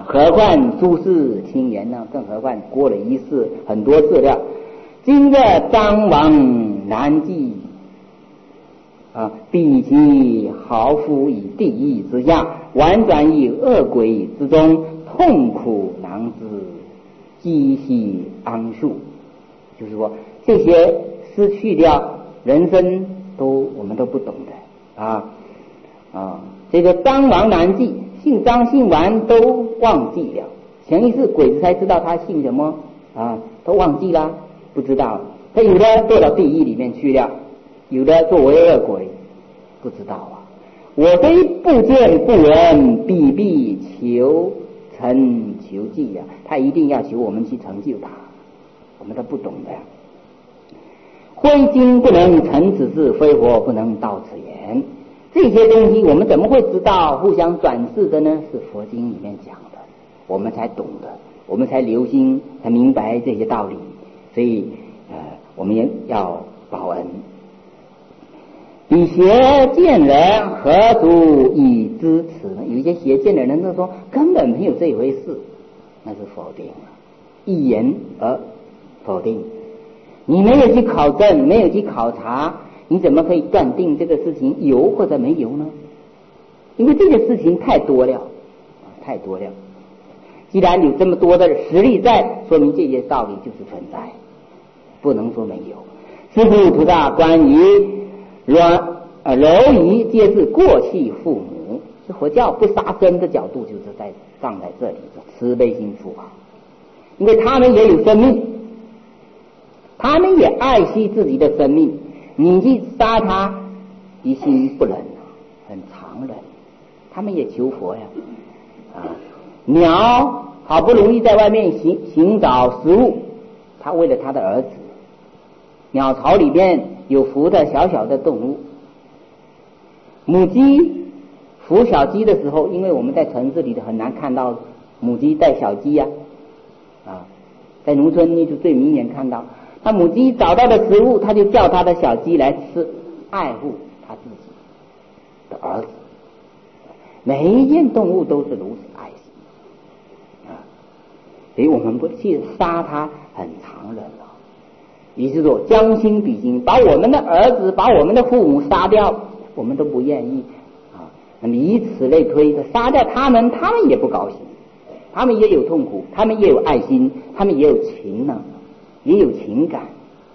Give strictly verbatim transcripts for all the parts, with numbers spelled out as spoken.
何况诸事轻言呢？更何况过了一世很多次了。今日张王难继啊，比其豪夫以地狱之下，婉转于恶鬼之中，痛苦难知，积习安数。就是说，这些失去掉人生都我们都不懂的啊啊！这个张王难记，姓张姓王都忘记了。前一世鬼子才知道他姓什么啊，都忘记了，不知道。他有的堕到地狱里面去了，有的作为恶鬼，不知道啊。我虽不见不闻，必必求成求记呀、啊，他一定要求我们去成就他，我们都不懂的呀。非经不能成此事，非佛不能道此言。这些东西我们怎么会知道？互相转世的呢？是佛经里面讲的，我们才懂的，我们才留心，才明白这些道理。所以，呃，我们也要报恩。彼邪见人何足以知此呢？有一些邪见的人都说根本没有这一回事，那是否定了，一言而否定。你没有去考证，没有去考察，你怎么可以断定这个事情有或者没有呢？因为这个事情太多了，太多了。既然有这么多的实力在，说明这些道理就是存在，不能说没有。是故菩萨关于软呃蝼蚁皆是过去父母，是佛教不杀生的角度，就是在放在这里的慈悲心处啊，因为他们也有生命，他们也爱惜自己的生命，你去杀他，于心不忍，很残忍。他们也求佛呀，啊，鸟好不容易在外面寻寻找食物，他为了他的儿子，鸟巢里面有孵的小小的动物，母鸡孵小鸡的时候，因为我们在城市里的很难看到母鸡带小鸡呀、啊，啊，在农村你就最明显看到。那母鸡找到的食物，它就叫它的小鸡来吃，爱护它自己的儿子。每一件动物都是如此爱惜啊，所以我们不去杀它，很残忍了。也就是说，将心比心，把我们的儿子、把我们的父母杀掉，我们都不愿意啊。那么以此类推，杀掉他们，他们也不高兴，他们也有痛苦，他们也有爱心，他们也有情呢。也有情感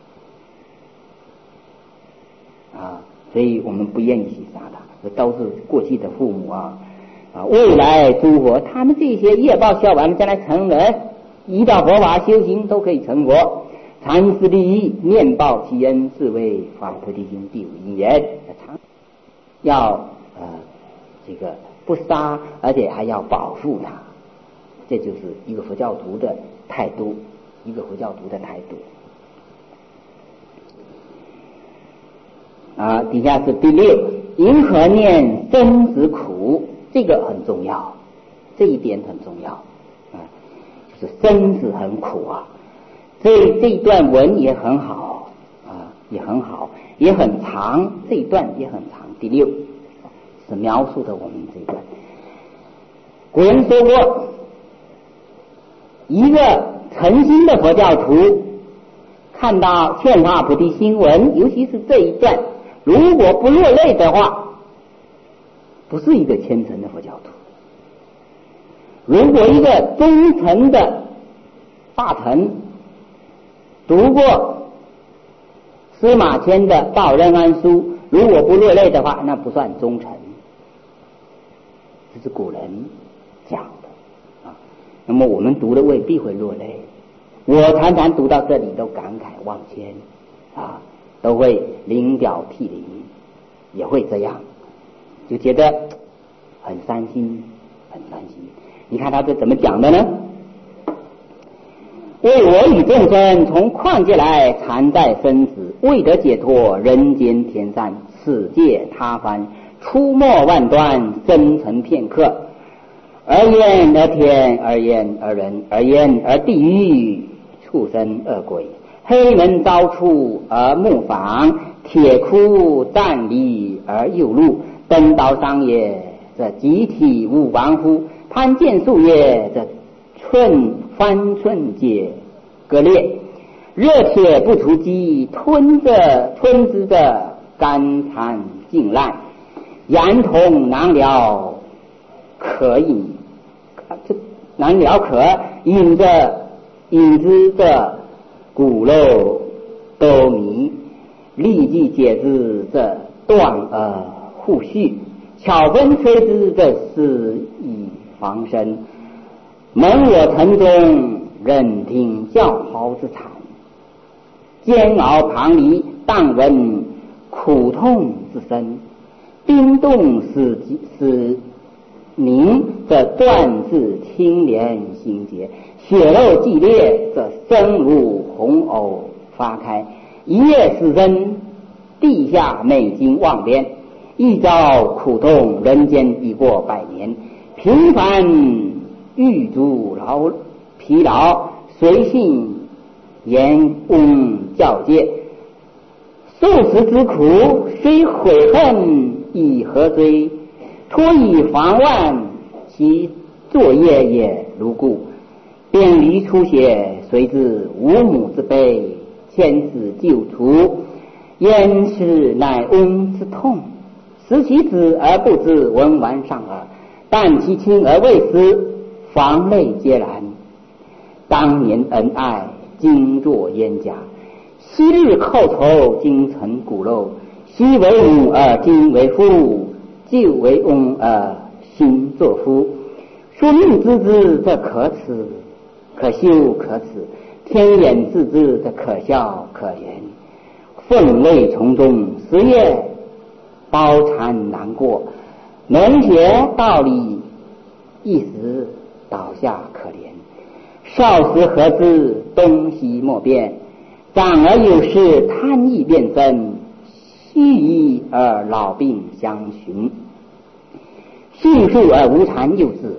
啊，所以我们不愿意去杀他，这都是过去的父母啊啊！未来诸佛，他们这些业报消完，将来成人，依照佛法修行都可以成佛。禅师利益，念报其恩，是为发菩提心第五因缘。要呃这个不杀，而且还要保护他，这就是一个佛教徒的态度。一个佛教徒的态度啊，底下是第六，因何念生死苦，这个很重要，这一点很重要啊，就是生死很苦啊。这这一段文也很好啊，也很好，也很长，这一段也很长。第六是描述的我们这一段。古人说过，一个诚心的佛教徒看到劝化菩提心文，尤其是这一段，如果不落泪的话，不是一个虔诚的佛教徒。如果一个忠诚的大臣读过司马迁的《报任安书》，如果不落泪的话，那不算忠诚。这是古人讲的啊。那么我们读的未必会落泪，我常常读到这里都感慨万千啊，都会临表涕零，也会这样，就觉得很伤心，很伤心。你看他这怎么讲的呢？为我与众生从旷界来，常在生死，为得解脱，人间天上，此界他方，出没万端，生成片刻。而言而天，而言而人，而言而地狱，畜生恶鬼，黑门遭处而木房，铁窟暂离而右路，登道商也，这集体无亡乎？ 攀剑树叶，这寸方寸皆割裂。热铁不除机，吞着吞之的肝残尽烂。牙痛难了可饮，这难了可饮着饮之的骨肉都迷，立即解之这断而互续，巧分吹之这是以防身。蒙我城中任听叫嚎之惨，煎熬旁离，但闻苦痛之声。冰冻使使凝，这断至清廉心结；血肉既裂，这生如红藕发开。一夜死生，地下美经望边。一朝苦痛，人间已过百年。平凡狱卒劳疲劳，随性言翁教诫。受时之苦，虽悔恨以何追？托以防万，其作业也如故。便离出血，随之无母之悲，千子救除，焉是乃翁之痛？食其子而不知，闻完上耳；啖其亲而未思，防泪皆然。当年恩爱，今作冤家。昔日寇仇，今成骨肉。昔为母而今为父，旧为翁而新作夫。说命之之，这可耻可羞可耻；天眼之之，这可笑可怜。愤泪从中，十夜包残难过。能学道理，一时倒下可怜。少时何知东西莫辨，长而有事贪意变身，须臾而老病相寻。迅速而无常幼稚，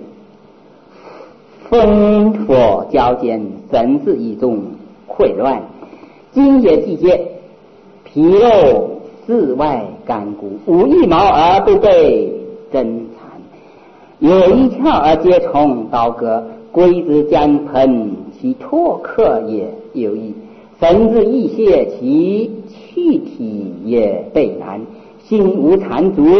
烽火交煎，神志意中混乱。今也季节，皮肉四外干骨，无一毛而不被珍残。有一窍而皆从刀割，归之将喷，其脱客也有异。神志意泄，其气体也备难。心无残足，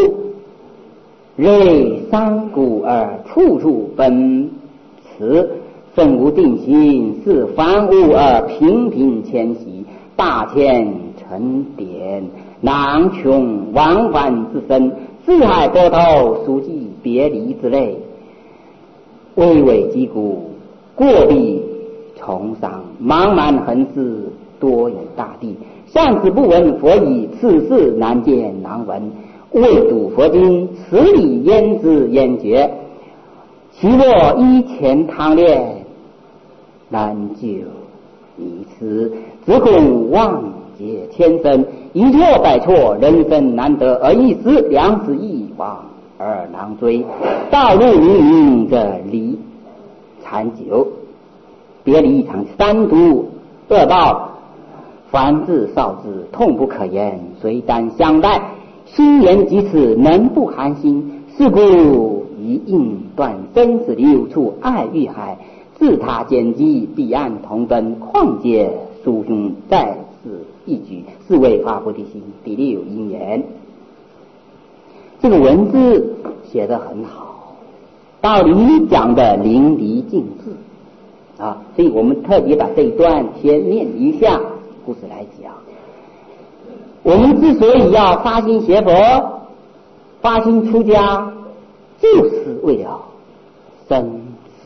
锐伤骨而处处奔驰。身无定心，是凡物而频频迁徙。大千沉点，囊穷往返之身，四海波涛，属记别离之类。巍巍击鼓，过壁重伤，茫茫横世，多有大地。上子不闻佛语，此事难见难闻。未睹佛经，此理焉知焉觉？其若依前汤炼，难就一此。只恐妄解千生，一错百错，人生难得，而一时两子一往而难追。道路冥冥的离残久，别离一场三毒恶报。凡至少之，痛不可言，谁担相待？心言及此，能不寒心？是故一应断生死流处爱欲海，自他兼机，彼岸同登，况且殊兄在此一举，是为发菩提心。第六因缘，这个文字写得很好，道理讲的淋漓尽致啊，所以我们特别把这一段先念一下，故事来讲。我们之所以要发心学佛，发心出家，就是为了生死。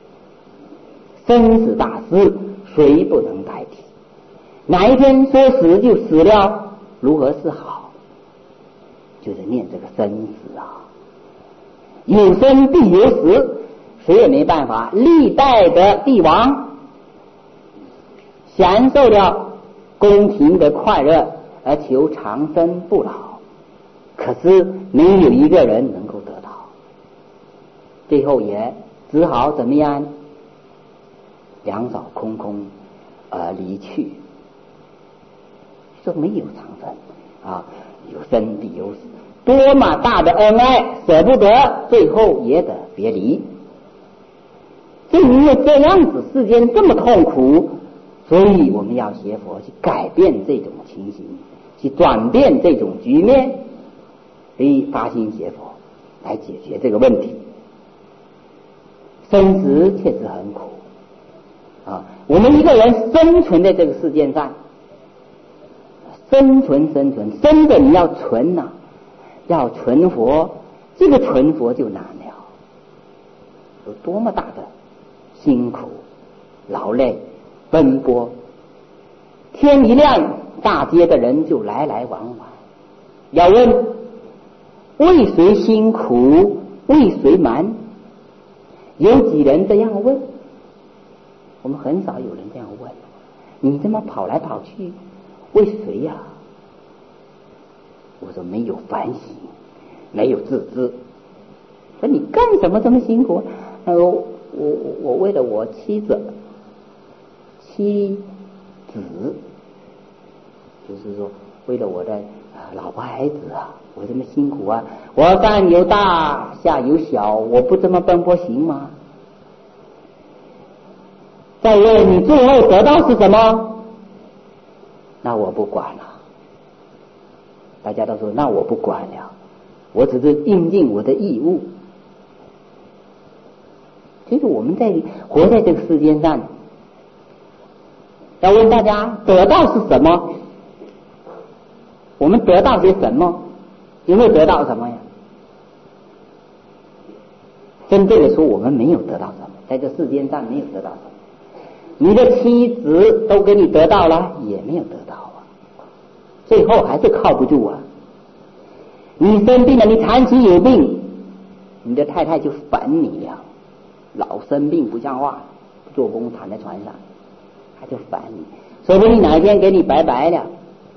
生死大事，谁不能代替？哪一天说死就死了，如何是好？就是念这个生死啊，有生必有死，谁也没办法。历代的帝王享受了宫廷的快乐，而求长生不老，可是没有一个人能够得到，最后也只好怎么样？两手空空而离去。说没有长生啊，有生必有死，多么大的恩爱，舍不得，最后也得别离。 就因为这样子，世间这么痛苦，所以我们要学佛去改变这种情形，去转变这种局面，所以发心学佛来解决这个问题。生死确实很苦啊！我们一个人生存在这个世界上，生存生存，生的你要存呐、啊，要存活，这个存活就难了，有多么大的辛苦、劳累、奔波。天一亮，大街的人就来来往往，要问为谁辛苦，为谁忙？有几人这样问？我们很少有人这样问。你这么跑来跑去，为谁呀、啊？我说没有反省，没有自知。说你干什么这么辛苦？呃，我我我为了我妻子、妻子，就是说为了我的老婆孩子啊，我这么辛苦啊！我上有大，下有小，我不这么奔波行吗？再问你最后得到是什么？那我不管了。大家都说那我不管了，我只是应尽我的义务。就是我们在活在这个世界上，要问大家得到是什么？我们得到些什么？有没有得到什么呀？真正的说，我们没有得到什么，在这世间上没有得到什么。你的妻子都给你得到了，也没有得到啊，最后还是靠不住啊。你生病了，你长期有病，你的太太就烦你了，老生病不像话，做工躺在床上，他就烦你，说不定哪一天给你拜拜了。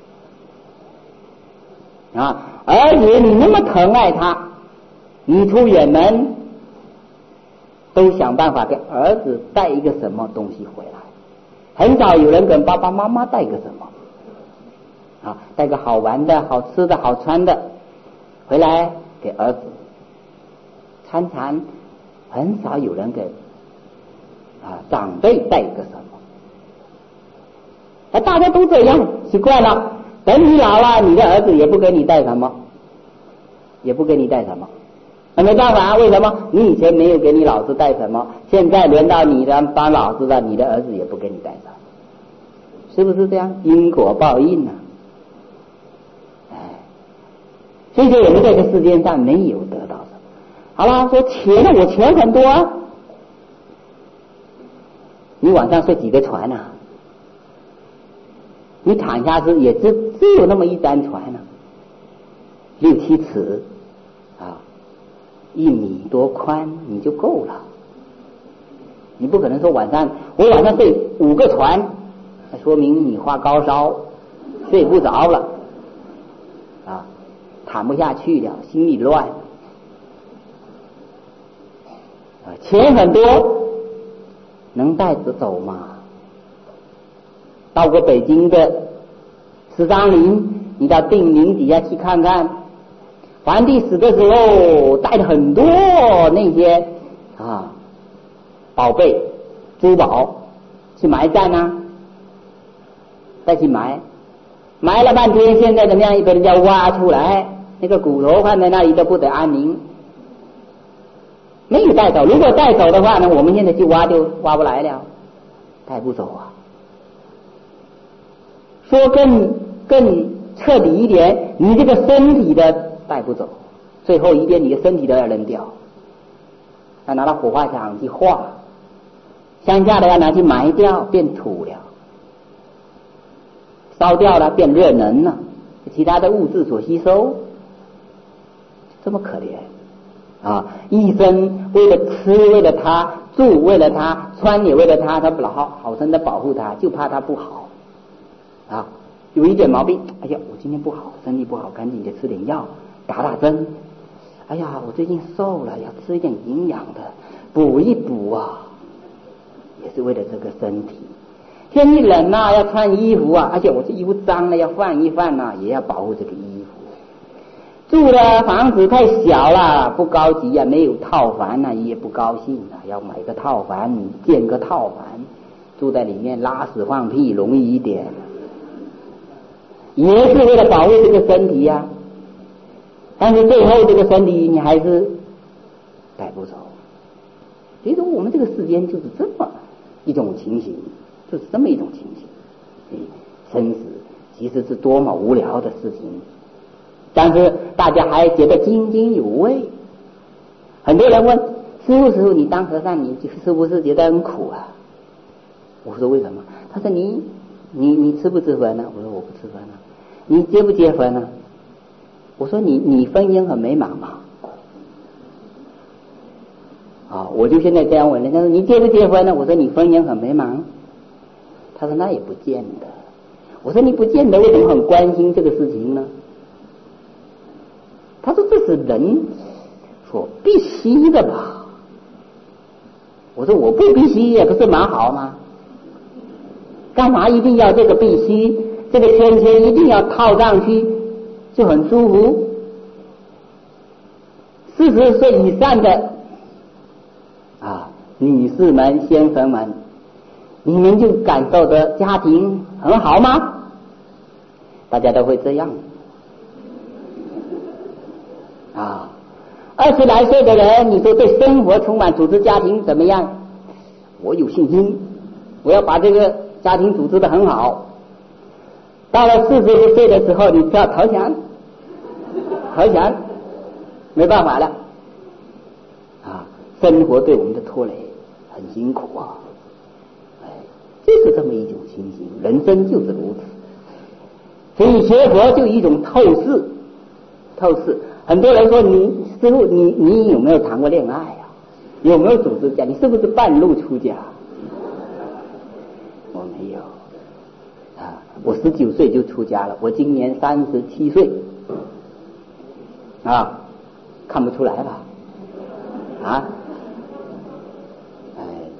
啊，儿子你那么疼爱他，你出远门都想办法给儿子带一个什么东西回来，很少有人给爸爸妈妈带个什么啊，带个好玩的、好吃的、好穿的回来给儿子。常常很少有人给啊长辈带个什么，啊，大家都这样，习惯了。等你老了，你的儿子也不给你带什么，也不给你带什么，那没办法，为什么？你以前没有给你老子带什么，现在轮到你的当老子了，你的儿子也不给你带什么，是不是这样？因果报应啊！哎，所以说我们在这个世界上没有得到什么。好了，说钱呢，我钱很多啊，你晚上睡几个船啊？你躺下时也只只有那么一张船呢、啊，六七尺啊，一米多宽你就够了。你不可能说晚上我晚上睡五个船，那说明你发高烧，睡不着了啊，躺不下去了，心里乱啊，钱很多，能带着走吗？到过北京的十三陵，你到定陵底下去看看，皇帝死的时候带了很多那些啊宝贝珠宝去埋葬啊，再去埋，埋了半天，现在怎么样？被人家挖出来，那个骨头放在那里都不得安宁，没有带走。如果带走的话呢，我们现在去挖就挖不来了，带不走啊。说更更彻底一点，你这个身体的带不走，最后一边你的身体都要扔掉，要拿到火化场去化，乡下的要拿去埋掉，变土了，烧掉了变热能了，其他的物质所吸收，这么可怜啊！医生为了吃，为了他住，为了他穿，也为了他，他不好好生的保护他，就怕他不好。啊，有一点毛病，哎呀，我今天不好，身体不好，赶紧的吃点药，打打针。哎呀，我最近瘦了，要吃一点营养的，补一补啊，也是为了这个身体。天气冷啊，要穿衣服啊，而且我这衣服脏了要换一换啊，也要保护这个衣服。 住的房子太小了，不高级啊，没有套房啊，也不高兴啊，要买个套房，建个套房，住在里面拉屎放屁容易一点，也是为了保卫这个身体呀、啊。但是最后这个身体你还是带不走。所以说我们这个世间就是这么一种情形，就是这么一种情形。生死其实是多么无聊的事情，但是大家还觉得津津有味。很多人问师父师父，你当和尚你是不是觉得很苦啊？我说为什么？他说你你你吃不吃荤呢？我说我不吃荤啊。你结不结婚呢？我说你你婚姻很美满吗？啊，我就现在这样问人家说你结不结婚呢？我说你婚姻很美满。他说那也不见得。我说你不见得，为什么很关心这个事情呢？他说这是人所必须的吧。我说我不必须也不是蛮好吗？干嘛一定要这个必须？这个圈圈一定要套上去就很舒服。四十岁以上的啊，女士们、先生们，你们就感受的家庭很好吗？大家都会这样啊。二十来岁的人，你说对生活充满组织家庭怎么样？我有信心，我要把这个家庭组织得很好。到了四十多岁的时候，你要投降，投降，没办法了啊！生活对我们的拖累很辛苦啊，哎，就是这么一种情形，人生就是如此。所以学佛就一种透视，透视。很多人说你师父，你你有没有谈过恋爱啊？有没有组织家？你是不是半路出家？我没有啊，我十九岁就出家了，我今年三十七岁啊，看不出来吧？啊，哎，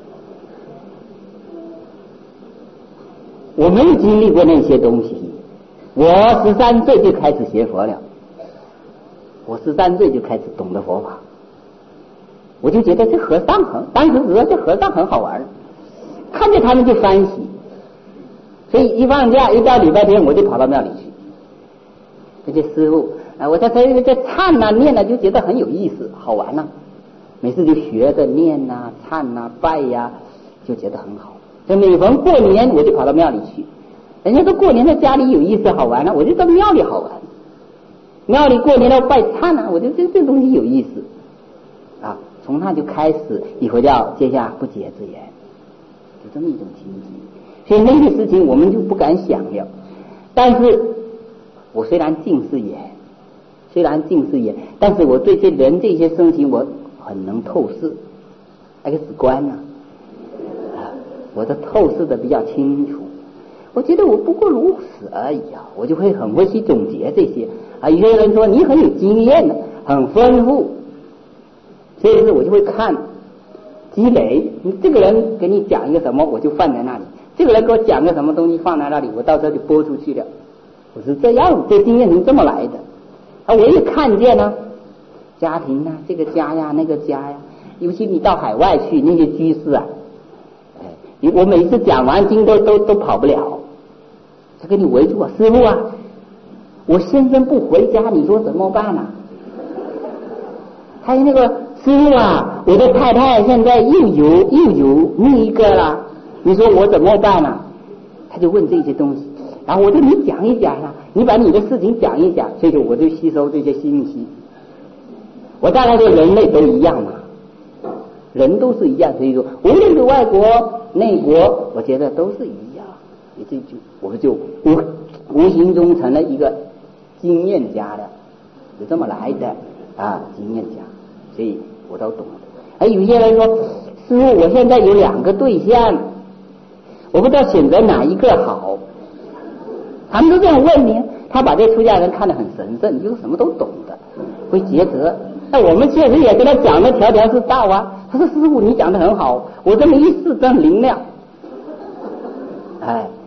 我没有经历过那些东西。我十三岁就开始学佛了，我十三岁就开始懂得佛法，我就觉得这和尚很，当时觉得这和尚很好玩，看着他们就欢喜，所以一放假一到礼拜天我就跑到庙里去。这些师父啊，我在这这唱啊念啊就觉得很有意思，好玩啊，每次就学着念啊唱啊拜呀、啊，就觉得很好。所以每逢过年我就跑到庙里去。人家说过年在家里有意思好玩了、啊，我就到庙里好玩。庙里过年要拜忏啊，我觉得这这东西有意思啊。从那就开始，以后要结下不解之缘，就这么一种情形。所以那个事情我们就不敢想了。但是我虽然近视眼，虽然近视眼，但是我对这人这些事情我很能透视，那个史观呢、啊，啊，我的透视的比较清楚。我觉得我不过如此而已啊，我就会很会去总结这些啊。有些人说你很有经验的，很丰富，所以说我就会看积累。你这个人给你讲一个什么，我就放在那里；这个人给我讲个什么东西放在那里，我到时候就播出去了。我是这样，这经验是这么来的。啊，我也看见呢，家庭啊，这个家呀，那个家呀，尤其你到海外去，那些居士啊，哎，我每次讲完经都都都跑不了。他给你围住啊，师父啊，我先生不回家，你说怎么办啊？还有那个师父啊，我的太太现在又有又有另一个了，你说我怎么办啊？他就问这些东西，然后我就你讲一讲啊，你把你的事情讲一讲，所以说我就吸收这些信息。我当然说人类都一样嘛，人都是一样，所以说无论是外国内国，我觉得都是一样。也就就我们就无无形中成了一个经验家的，就这么来的啊，经验家，所以我都懂了。而有些人说，师父，我现在有两个对象，我不知道选择哪一个好。他们都这样问你，他把这出家人看得很神圣，就是什么都懂的，会抉择。那我们确实也跟他讲的条条是道啊。他说，师父，你讲的很好，我这么一试真灵亮。哎。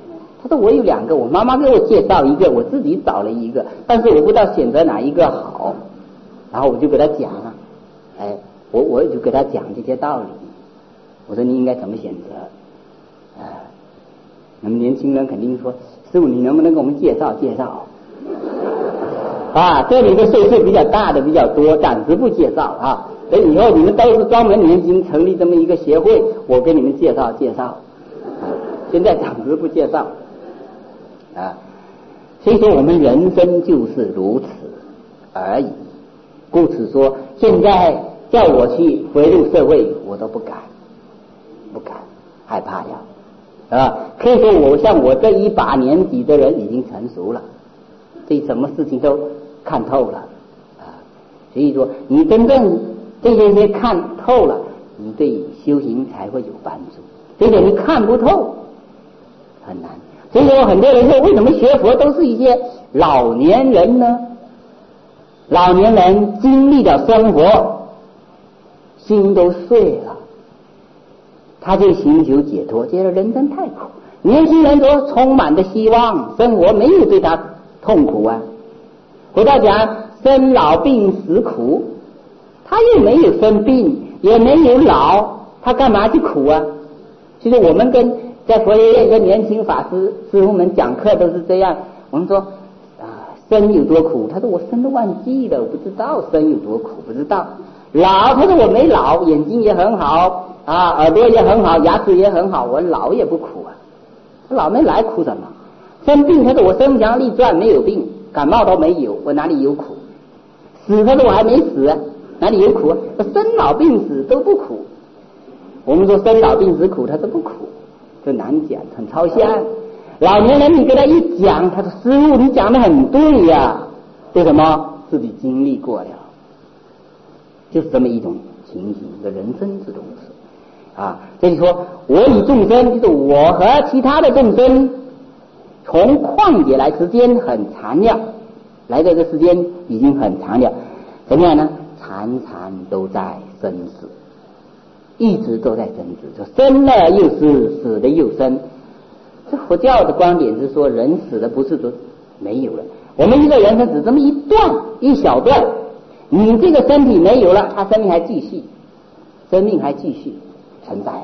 他说我有两个，我妈妈给我介绍一个，我自己找了一个，但是我不知道选择哪一个好。然后我就给他讲了，哎，我我就给他讲这些道理。我说你应该怎么选择？啊，那么年轻人肯定说，师傅你能不能给我们介绍介绍？啊，这里的岁数比较大的比较多，暂时不介绍啊。等以后你们都是专门年轻成立这么一个协会，我给你们介绍介绍。啊，现在暂时不介绍。啊，所以说我们人生就是如此而已。故此说，现在叫我去回入社会，我都不敢，不敢，害怕呀。啊，可以说我像我这一把年纪的人已经成熟了，对什么事情都看透了啊。所以说，你真正这些些看透了，你对修行才会有帮助。这个你看不透，很难。所以说，很多人说，为什么学佛都是一些老年人呢？老年人经历了生活，心都碎了，他就寻求解脱，觉得人生太苦。年轻人说充满着希望，生活没有对他痛苦啊。回到讲生老病死苦，他又没有生病，也没有老，他干嘛去苦啊？其实我们跟在佛学院跟年轻法师师傅们讲课都是这样，我们说生有多苦，他说我生都忘记了，我不知道生有多苦，不知道。老，他说我没老，眼睛也很好啊，耳朵也很好，牙齿也很好，我老也不苦啊。老没来苦什么？生病，他说我身强力壮，没有病，感冒都没有，我哪里有苦？死，他说我还没死啊，哪里有苦啊？生老病死都不苦。我们说生老病死苦，他说不苦，这难讲，很抽象。老年人你跟他一讲，他说师父你讲的很对呀、啊，为什么？自己经历过了，就是这么一种情形的人生之中是啊。所以说我与众生，就是我和其他的众生，从旷劫来，时间很长了，来这个时间已经很长了，怎么样呢？常常都在生死，一直都在生死，就生了又死，死了又生。这佛教的观点是说，人死了不是都没有了，我们一个人生只这么一段一小段，你这个身体没有了，他生命还继续，生命还继续存在。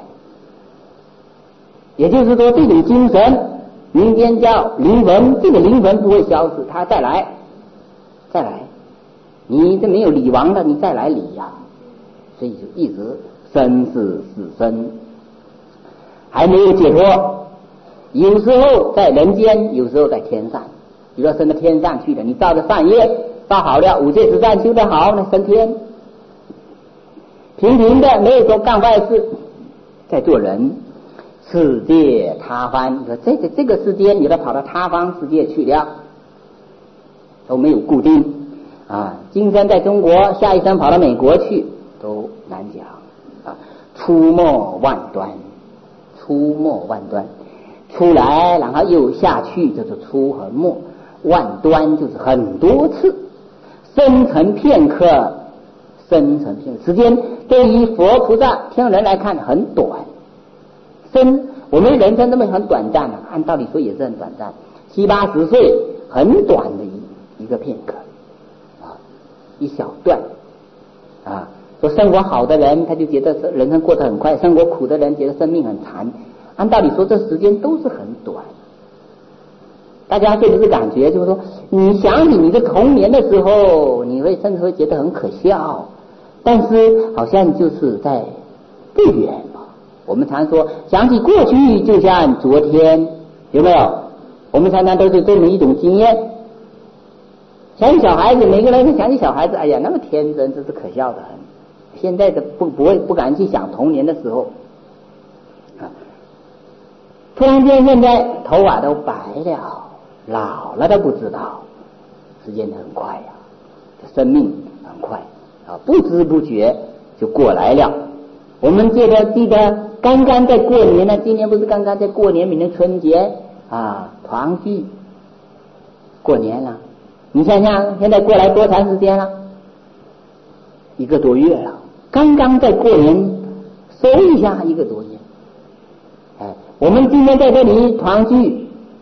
也就是说，这种精神，民间叫灵魂，这个灵魂不会消失，它再来，再来，你这没有理亡的，你再来理呀、啊，所以就一直生死死生，还没有解脱。有时候在人间，有时候在天上。比如说升到天上去了，你造的善业造好了，五戒十善修得好，那升天。平平的没有说干坏事，在做人，世界他方。你说这个这个世界，你都跑到他方世界去了，都没有固定啊。今生在中国，下一生跑到美国去，都难讲啊。出没万端，出没万端。出来，然后又下去，就是出和没，万端就是很多次，生成片刻，生成片刻，时间对于佛菩萨天人来看很短，生我们人生这么很短暂啊，按道理说也是很短暂，七八十岁很短的一一个片刻啊，一小段啊。说生活好的人，他就觉得人生过得很快；生活苦的人，觉得生命很长。按道理说，这时间都是很短。大家是不是感觉就是说，你想起你的童年的时候，你会甚至会觉得很可笑，但是好像就是在不远嘛。我们常说，想起过去就像昨天，有没有？我们常常都是这么一种经验。想起小孩子，每个人都想起小孩子，哎呀，那么天真，这是可笑的很。现在的不不会不敢去想童年的时候啊。突然间，现在头发都白了，老了都不知道，时间很快呀、啊，生命很快啊，不知不觉就过来了。我们记得记得刚刚在过年呢，今年不是刚刚在过年，明年春节啊，团聚过年了。你想想，现在过来多长时间了？一个多月了。刚刚在过年，搜一下一个多月。哎，我们今天在这里团聚，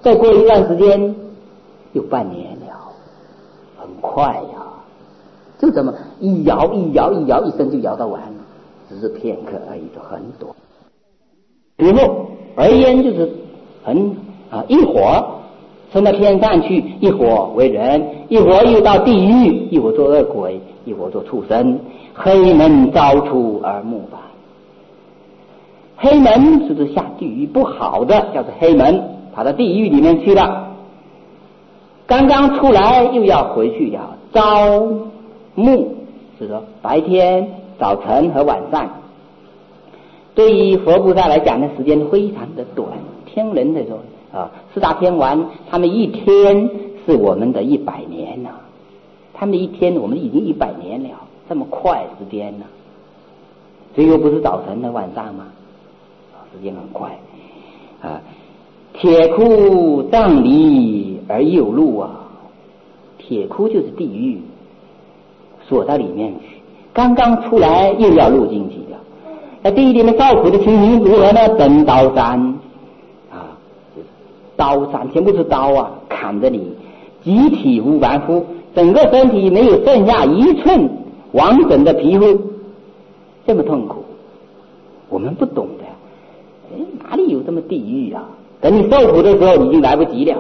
再过一段时间又半年了，很快呀，就这么一摇一摇一摇，一生就摇到完了，只是片刻而已，就很短。以后而言就是很啊，一会儿升到天上去，一会儿为人，一会儿又到地狱，一会儿做恶鬼，一会儿做畜生，黑门招出而目白。黑门就是下地狱不好的，叫做黑门，跑到地狱里面去了。刚刚出来又要回去了。朝暮是说白天、早晨和晚上。对于佛菩萨来讲的时间非常的短，天人来说啊，四大天王他们一天是我们的一百年呐、啊，他们的一天我们已经一百年了，这么快时间呢、啊？这又不是早晨和晚上嘛，时间很快啊。铁窟瘴里而有路啊，铁窟就是地狱，锁到里面去，刚刚出来又要入进去了。在地狱里面受苦的情形如何呢？登刀山啊，刀山全部是刀啊，砍着你，集体无完肤，整个身体没有剩下一寸完整的皮肤，这么痛苦，我们不懂的。哎，哪里有这么地狱啊？等你受苦的时候已经来不及了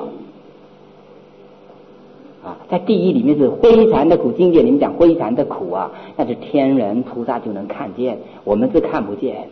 啊！在地狱里面是非常的苦，经典里面讲非常的苦啊，那是天人菩萨就能看见，我们是看不见的。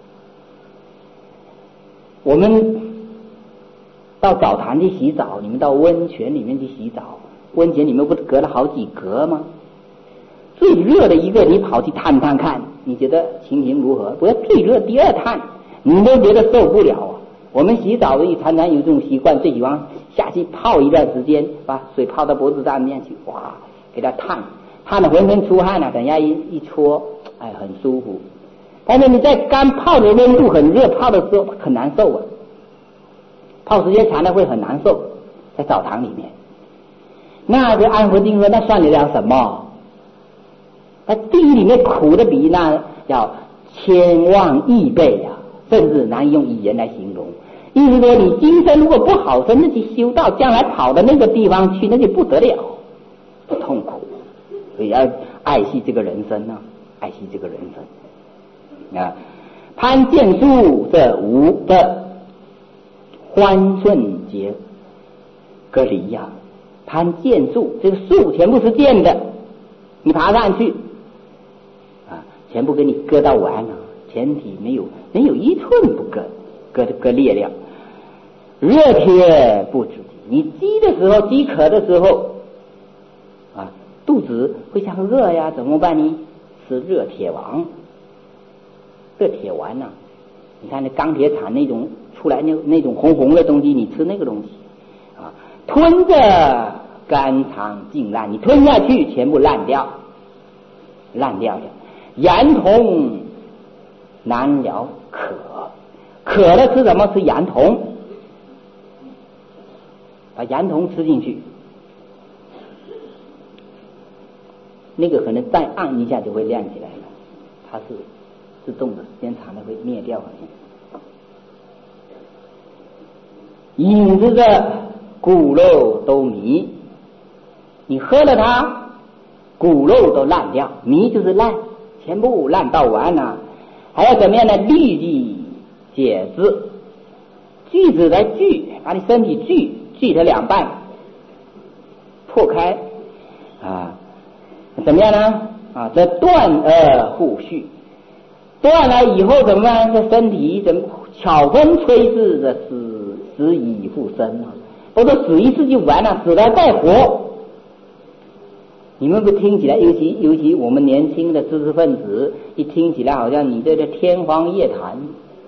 我们到澡堂去洗澡，你们到温泉里面去洗澡，温泉里面不是隔了好几格吗？最热的一个你跑去探探看，你觉得情形如何？不要最热第二探，你都觉得受不了啊！我们洗澡的常常有这种习惯，最喜欢下去泡一段时间，把水泡到脖子上面去，哇，给它烫，烫得浑身出汗了、啊，等下一一搓，哎，很舒服。但是你在干泡的温度很热，泡的时候很难受啊，泡时间长了会很难受，在澡堂里面。那个安佛经说，那算得了什么？那地狱里面苦的比那要千万亿倍啊，甚至难以用语言来形容。意思说，你今生如果不好生的去修道，将来跑到那个地方去，那就不得了，不痛苦。所以要爱惜这个人生啊，爱惜这个人生啊。攀剑树这无的欢顺结隔离呀、啊，攀剑树，这个树全部是剑的，你爬上去啊，全部给你割到完了，前体没有没有一寸不割，割割裂了。热铁不止，你饥的时候，饥渴的时候啊，肚子非常热呀，怎么办呢？吃热铁丸，热铁丸呐、啊，你看那钢铁厂那种出来那那种红红的东西，你吃那个东西啊，吞着肝肠尽烂，你吞下去全部烂掉，烂掉的。羊童难了渴，渴了吃什么？吃羊童，把羊童吃进去，那个可能再按一下就会亮起来了，它是自动的，时间长了会灭掉。饮着的骨肉都糜，你喝了它，骨肉都烂掉，糜就是烂，全部烂到完了。还要怎么样呢？立即解之，锯子来锯，把你身体锯锯成两半，破开啊，怎么样呢？啊，这断而复续，断了以后怎么办？这身体怎么巧风吹至的死死以复生啊？不是死一次就完了，死了再活。你们不听起来，尤其尤其我们年轻的知识分子，一听起来好像你这个天方夜谭，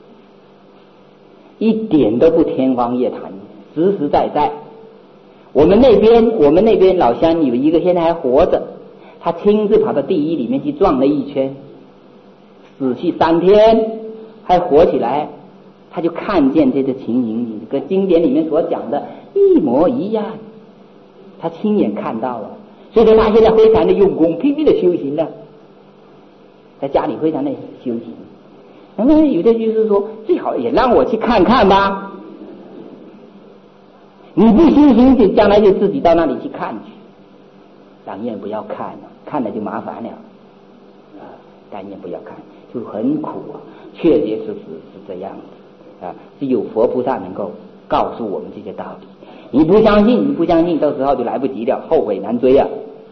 一点都不天方夜谭，实实在在。我们那边我们那边老乡有一个现在还活着，他亲自跑到地狱里面去转了一圈，死去三天还活起来，他就看见这个情形跟经典里面所讲的一模一样，他亲眼看到了。所以说他现在非常的用功，拼命的修行了，在家里非常的修行。那么有的就是说，最好也让我去看看吧。 你不信心，就将来就自己到那里去看去。但愿不要看了，看了就麻烦了。啊，但愿不要看，就很苦啊，确确实实是这样子啊。只有佛菩萨能够告诉我们这些道理。你不相信，你不相信，到时候就来不及了，后悔难追啊。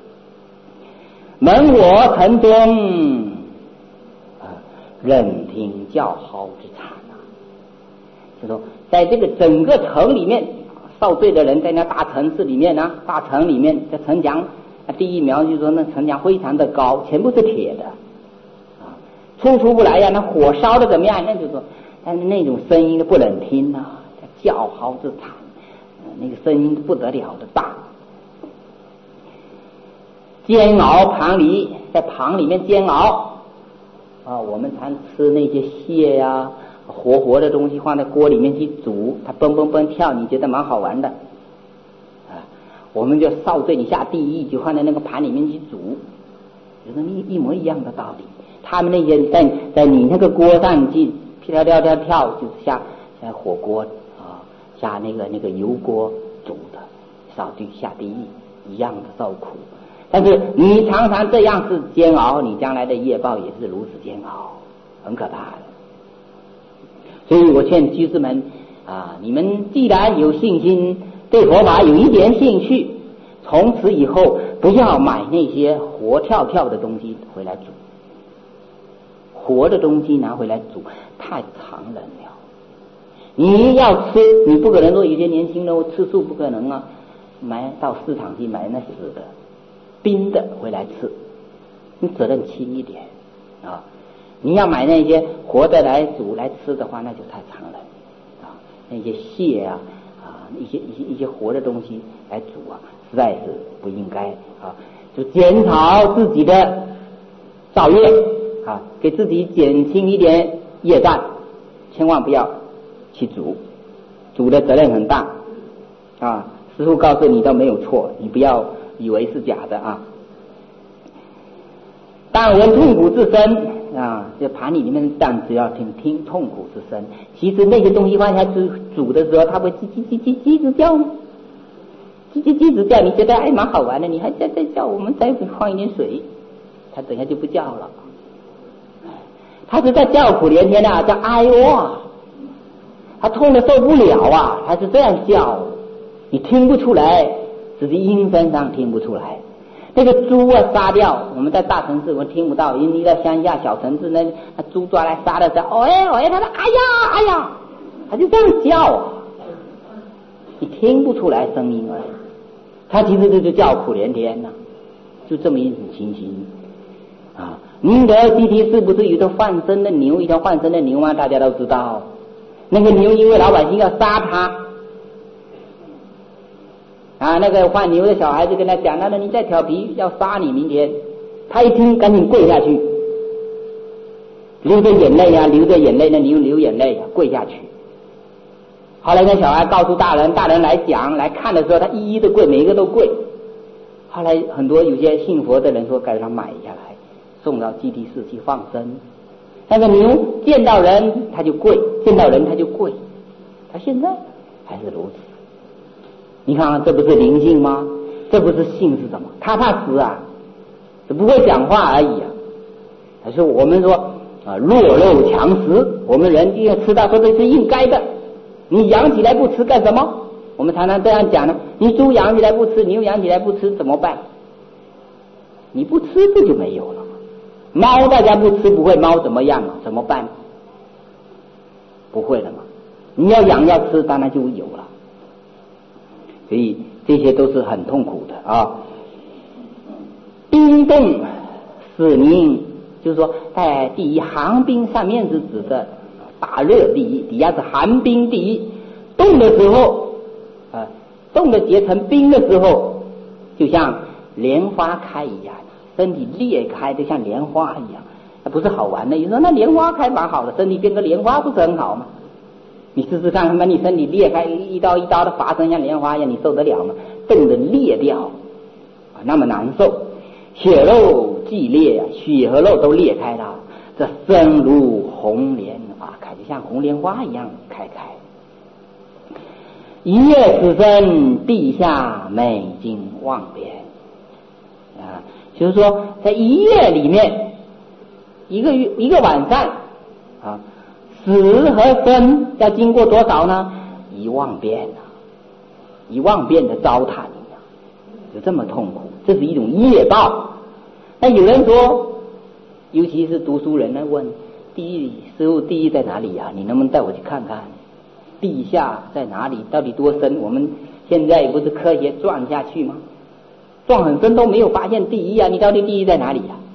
门我城中啊，任听叫号之惨啊。就说在这个整个城里面，受罪的人在那大城市里面呢、啊，大城里面这城墙，第一描就说那城墙非常的高，全部是铁的啊，出出不来呀、啊，那火烧的怎么样？那就说，但是那种声音都不能听啊，叫号之惨，那个声音不得了的大。煎熬旁里，在旁里面煎熬啊，我们常吃那些蟹呀、啊，活活的东西放在锅里面去煮，它蹦蹦蹦跳，你觉得蛮好玩的啊。我们就烧罪，你下地狱就放在那个盘里面去煮，就是一一模一样的道理。他们那些在在你那个锅上去跳跳跳跳，就是下下火锅啊，下那个那个油锅煮的，烧去下地狱一样的受苦。但是你常常这样是煎熬，你将来的业报也是如此煎熬，很可怕的。所以我劝居士们啊，你们既然有信心，对佛法有一点兴趣，从此以后不要买那些活跳跳的东西回来煮，活的东西拿回来煮太残忍了。你要吃，你不可能说有些年轻人吃素不可能啊，买到市场去买那死的冰的回来吃，你责任轻一点啊。你要买那些活的来煮来吃的话，那就太残忍啊。那些蟹啊啊，一些一些一些活的东西来煮啊，实在是不应该啊。就减少自己的造业啊，给自己减轻一点业障，千万不要去煮，煮的责任很大啊。师父告诉你都没有错，你不要以为是假的啊。但闻痛苦之声啊，这盘里里面但只要听听痛苦之声，其实那些东西放下去煮的时候，它会叽叽叽叽叽直叫吗？叽叽叽直叫，你觉得哎蛮好玩的，你还在在叫，我们再放一点水，它等下就不叫了。它是在叫苦连天啊，叫哎呦啊，它痛的受不了啊，它是这样叫，你听不出来，只是音声上听不出来。那个猪啊杀掉，我们在大城市我们听不到，因为在乡下小城市那那猪抓来杀的时候，哎哎，他说哎呀哎呀，他就这样叫啊，你听不出来声音而已，他其实这就叫苦连天呐、啊，就这么一种情形啊。宁德基地是不是有一头放生的牛，一条放生的牛吗？大家都知道，那个牛因为老百姓要杀它。啊，那个放牛的小孩子跟他讲，那你再调皮要杀你明天，他一听赶紧跪下去，流着眼泪啊，流着眼泪，那牛流眼泪啊，跪下去。后来那小孩告诉大人，大人来讲来看的时候，他一一的跪，每一个都跪。后来很多有些信佛的人说，该让他买下来，送到基地寺去放生。那个牛见到人他就跪，见到人他就跪，他现在还是如此。你看看，这不是灵性吗？这不是性是什么？他怕死啊，只不会讲话而已啊。还是我们说啊，弱肉强食，我们人要吃到说这是应该的。你养起来不吃干什么？我们常常这样讲呢。你猪养起来不吃，牛养起来不吃怎么办？你不吃不就没有了吗？猫大家不吃不会，猫怎么样啊？怎么办？不会了嘛。你要养要吃，当然就有了。所以这些都是很痛苦的啊。冰冻死民，就是说在第一寒冰上面是指的大热第一，底下是寒冰第一。冻的时候啊，冻的结成冰的时候，就像莲花开一样，身体裂开就像莲花一样，那不是好玩的。你说那莲花开蛮好的，身体变个莲花不是很好吗？你试试看，把你身体裂开一刀一刀的划成像莲花一样，你受得了吗？冻得裂掉啊，那么难受。血肉既裂啊，血和肉都裂开了，这生如红莲花开，就像红莲花一样开开。 一夜此生，地下美经望变啊，就是说在一夜里面，一个月一个晚上啊，死和生要经过多少呢？一万遍啊，一万遍的糟蹋你啊，就这么痛苦，这是一种业报。那有人说，尤其是读书人呢，问地狱师父，地狱在哪里呀、啊？你能不能带我去看看？地下在哪里？到底多深？我们现在不是科学撞下去吗？撞很深都没有发现地狱啊！你到底地狱在哪里呀、啊？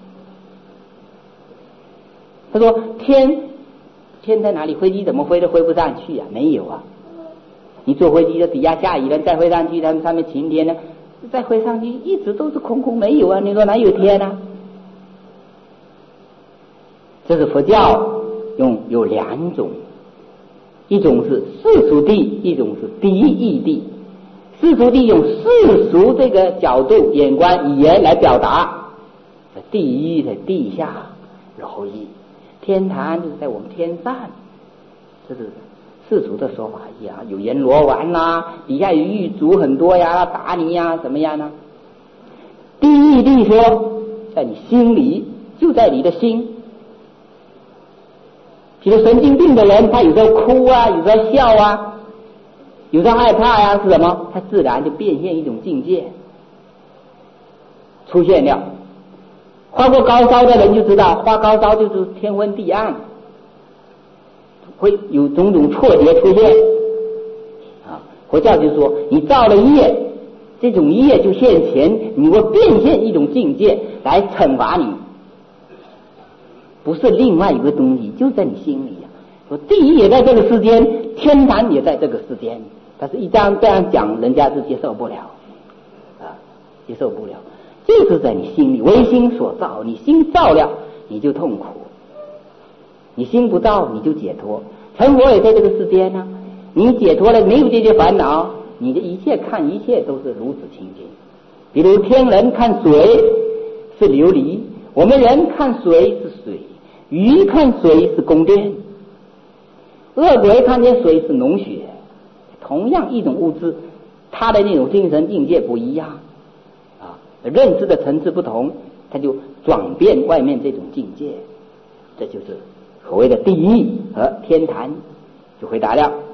他说天天在哪里？飞机怎么飞都飞不上去啊？没有啊！你坐飞机的底下下雨了，再飞上去，他们上面晴天呢，再飞上去一直都是空空没有啊！你说哪有天啊？这是佛教用有两种，一种是世俗地，一种是第一地。世俗地用世俗这个角度、眼光、语言来表达，第一在地下柔意，天堂就是在我们天上，这是世俗的说法呀，有阎罗王呐，底下有狱卒很多呀，打你呀，怎么样呢？第一地说在你心里，就在你的心。比如神经病的人，他有时候哭啊，有时候笑啊，有时候害怕呀、啊，是什么？他自然就变现一种境界出现了。发过高烧的人就知道，发高烧就是天昏地暗，会有种种错觉出现啊。佛教就说，你造了业，这种业就现前，你会变现一种境界来惩罚你。不是另外一个东西，就在你心里啊。说地狱也在这个世间，天堂也在这个世间，但是一这样这样讲，人家是接受不了啊，接受不了。就是在你心里，唯心所造，你心造了，你就痛苦；你心不造，你就解脱。成佛也在这个世间呢、啊，你解脱了，没有这些烦恼，你的一切看一切都是如此清净。比如天人看水是琉璃，我们人看水是水。鱼看水是宫殿，恶鬼看见水是脓血，同样一种物质，它的那种精神境界不一样啊，认知的层次不同，它就转变外面这种境界，这就是所谓的地狱和天堂。就回答了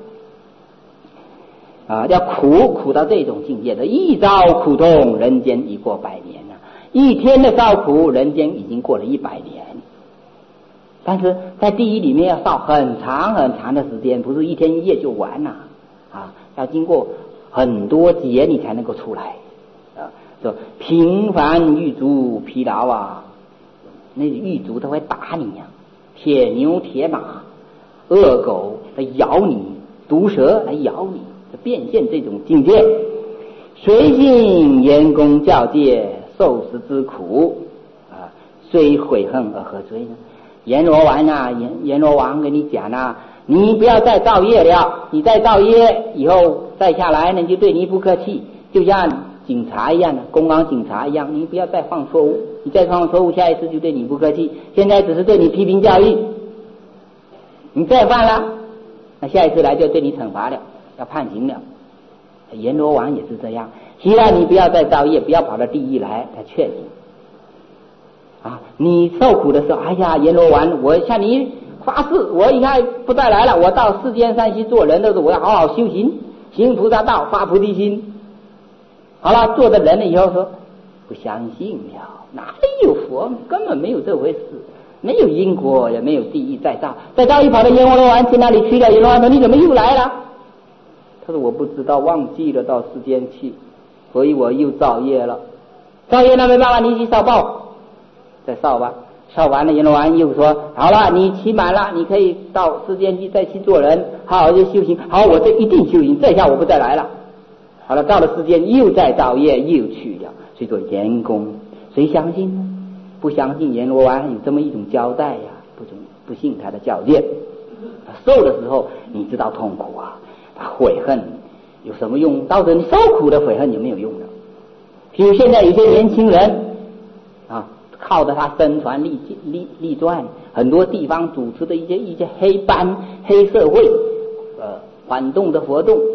啊，要苦苦到这种境界的，一朝苦痛，人间已过百年了；一天的烧苦，人间已经过了一百年。但是在地狱里面要烧很长很长的时间，不是一天一夜就完了啊，要经过很多劫你才能够出来啊。说平凡狱卒疲劳啊，那狱卒他会打你呀、啊，铁牛铁马、恶狗来咬你，毒蛇来咬你，变现这种境界。随性严公教诫，受时之苦啊，虽悔恨而何追呢？阎罗王啊，阎阎罗王跟你讲啊，你不要再造业了，你再造业以后再下来呢，就对你不客气，就像警察一样的，公安警察一样，你不要再犯错误，你再犯错误，下一次就对你不客气。现在只是对你批评教育，你再犯了，那下一次来就对你惩罚了，要判刑了。阎罗王也是这样，希望你不要再造业，不要跑到地狱来，他劝你。啊，你受苦的时候，哎呀，阎罗王，我向你发誓，我以后不再来了，我到世间上去做人的时候，我要好好修行，行菩萨道，发菩提心。好了，做的人了以后说不相信了，哪里有佛，根本没有这回事，没有因果，也没有地狱再造，再造一跑到阎罗王去哪里去了？阎罗王说你怎么又来了？他说我不知道，忘记了到世间去，所以我又造业了。造业那没办法，你去烧报。再烧吧，烧完了阎罗王又说好了，你期满了，你可以到世间去再去做人，好好的修行。好，我这一定修行，这下我不再来了。好了，到了世间又再造业又去了，所以说阎公谁相信呢？不相信阎罗王有这么一种交代呀、啊，不不信他的教诫。受的时候你知道痛苦啊，他悔恨有什么用？到时候你受苦的悔恨有没有用的？譬如现在有些年轻人啊，靠着他宣传立立立传，很多地方主持的一些一些黑班黑社会呃反动的活动，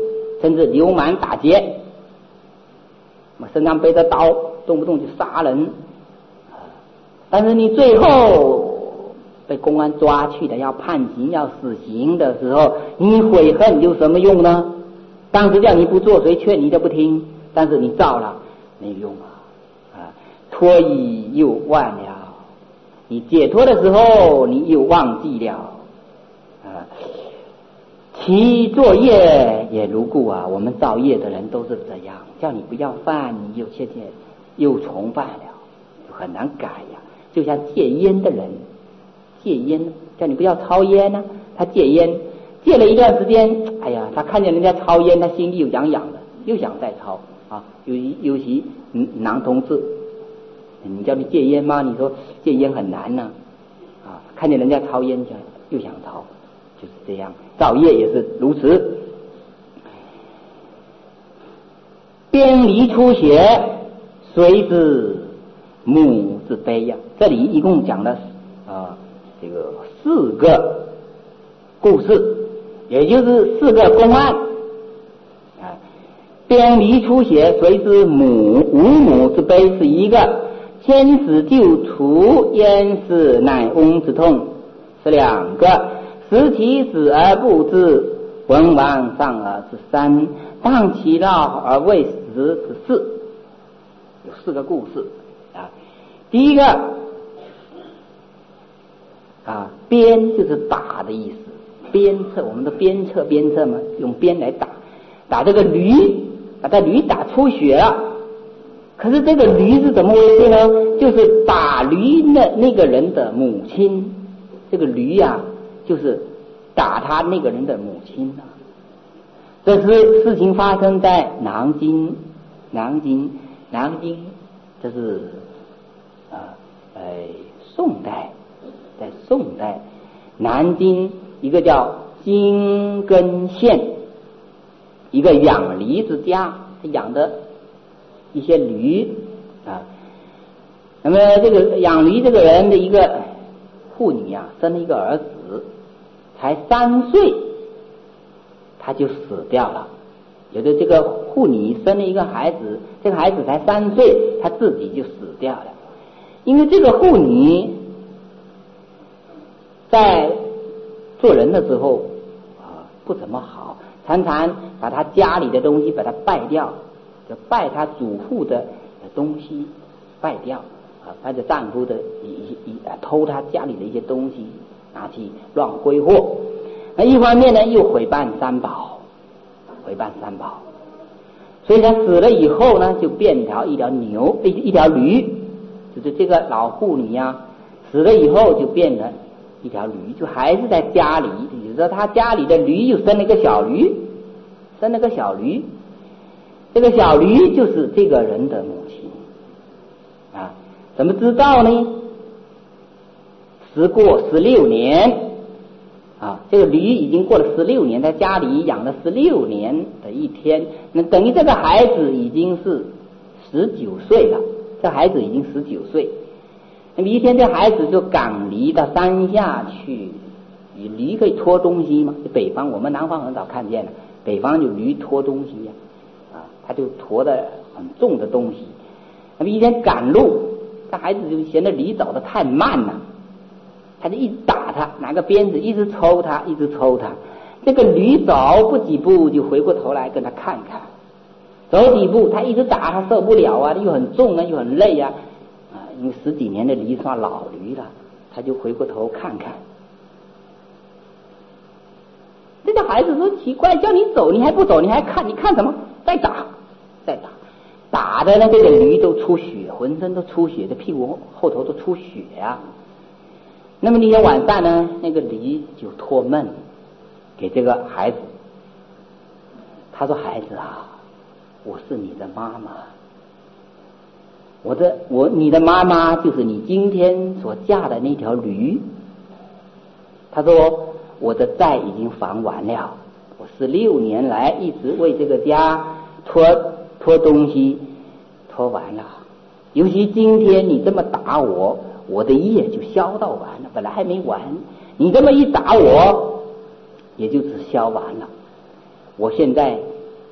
甚至流氓打劫，我身上背着刀，动不动就杀人。但是你最后被公安抓去的，要判刑要死刑的时候，你悔恨有什么用呢？当时叫你不做，谁劝你都不听，但是你照了，没有用啊！啊，脱衣又忘了，你解脱的时候，你又忘记了啊。其作业也如故啊，我们造业的人都是这样，叫你不要犯，你又切切又重犯了，很难改呀。就像戒烟的人，戒烟叫你不要抽烟呢、啊，他戒烟戒了一段时间，哎呀，他看见人家抽烟，他心里又痒痒的，又想再抽啊。尤其尤其男同志，你叫你戒烟吗？你说戒烟很难呢、啊，啊，看见人家抽烟，又想抽，就是这样。造业也是如此。边离出血，随之母之悲呀。这里一共讲了啊，这个四个故事，也就是四个公案啊。边离出血，随之母无母之悲是一个，千死救除，淹死乃翁之痛是两个，食其死而不知，文王丧儿之三，荡其绕而未死之四，有四个故事啊。第一个啊，鞭就是打的意思，鞭策，我们的鞭策鞭策嘛，用鞭来打，打这个驴，把这驴打出血了。可是这个驴是怎么回事呢？就是打驴的那个人的母亲，这个驴呀、啊，就是打他那个人的母亲啊。这是事情发生在南京，南京，南京，这是啊，哎，宋代，在宋代，南京一个叫金根县，一个养驴之家，他养的一些驴啊。那么这个养驴这个人的一个妇女啊，生了一个儿子，才三岁，他就死掉了。有的这个妇女生了一个孩子，这个孩子才三岁，他自己就死掉了。因为这个妇女在做人的时候啊不怎么好，常常把他家里的东西把它败掉，就败他祖父的东西败掉啊，把这丈夫的一一偷他家里的一些东西拿去乱挥霍。那一方面呢，又毁谤三宝，毁谤三宝，所以他死了以后呢，就变条一条牛，一一条驴，就是这个老妇女呀、啊，死了以后就变成一条驴，就还是在家里。有时候他家里的驴又生了个小驴，生了个小驴，这个小驴就是这个人的母亲啊。怎么知道呢？时过十六年。啊，这个驴已经过了十六年，在家里养了十六年的一天，那等于这个孩子已经是十九岁了。这孩子已经十九岁，那么一天这孩子就赶驴到山下去，驴可以拖东西嘛？北方我们南方很少看见了，北方有驴拖东西呀、啊，啊，他就驮的很重的东西。那么一天赶路，这孩子就嫌得驴走得太慢了。他就一打他，拿个鞭子一直抽他，一直抽他。这个驴走不几步就回过头来跟他看看，走几步他一直打他受不了啊，又很重啊，又很累啊，啊，因为十几年的驴算老驴了，他就回过头看看。这个孩子说奇怪，叫你走你还不走，你还看，你看什么？再打，再打，打的呢这个驴都出血，浑身都出血，这屁股后头都出血啊。那么那天晚上呢，那个驴就托梦给这个孩子，他说：“孩子啊，我是你的妈妈，我的我你的妈妈就是你今天所驾的那条驴。”他说：“我的债已经还完了，我十六年来一直为这个家拖拖东西拖完了，尤其今天你这么打我。”我的业就消到完了，本来还没完，你这么一打我，也就只消完了。我现在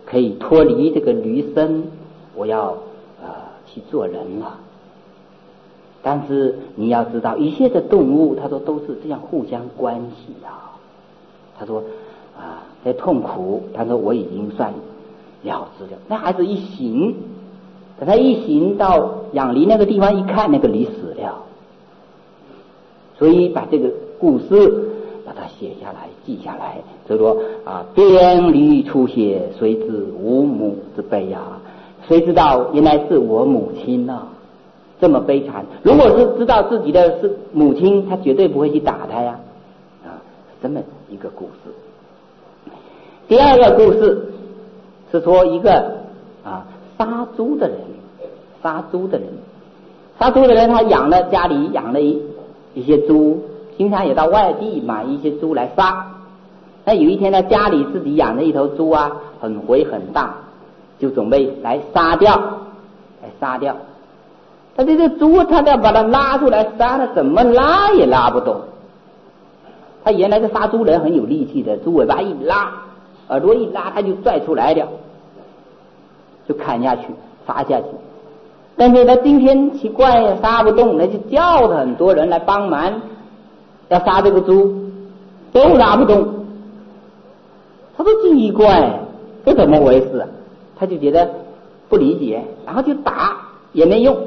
可以脱离这个驴身，我要呃去做人了。但是你要知道，一切的动物，他说都是这样互相关系啊。他说啊，在痛苦，他说我已经算了之了。那孩子一醒，等他一醒到养驴那个地方一看，那个驴死了。所以把这个故事把它写下来记下来，就说啊，边驴出血，谁知无母之悲啊？谁知道原来是我母亲啊，这么悲惨。如果是知道自己的是母亲，他绝对不会去打他呀。啊，这么一个故事。第二个故事是说一个啊杀猪的人，杀猪的人，杀猪的人他养了家里养了一一些猪，经常也到外地买一些猪来杀。那有一天呢，家里自己养的一头猪啊，很肥很大，就准备来杀掉，来杀掉。但这个猪他要把它拉出来杀，他怎么拉也拉不动。他原来的杀猪人很有力气的，猪尾巴一拉，耳朵一拉，他就拽出来了，就砍下去，杀下去。但是他今天奇怪杀不动，那就叫了很多人来帮忙，要杀这个猪，都拉不动。他说奇怪，这怎么回事啊？他就觉得不理解，然后就打也没用。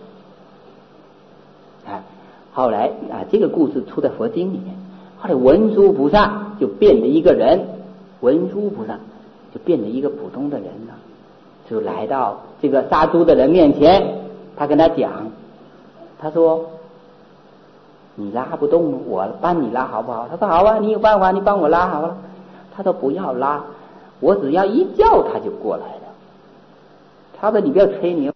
啊，后来啊，这个故事出在佛经里面。后来文殊菩萨就变了一个人，文殊菩萨就变了一个普通的人了。就来到这个杀猪的人面前，他跟他讲，他说你拉不动，我帮你拉好不好？他说好啊，你有办法，你帮我拉好了。他说不要拉，我只要一叫他就过来了。他说你不要吹牛，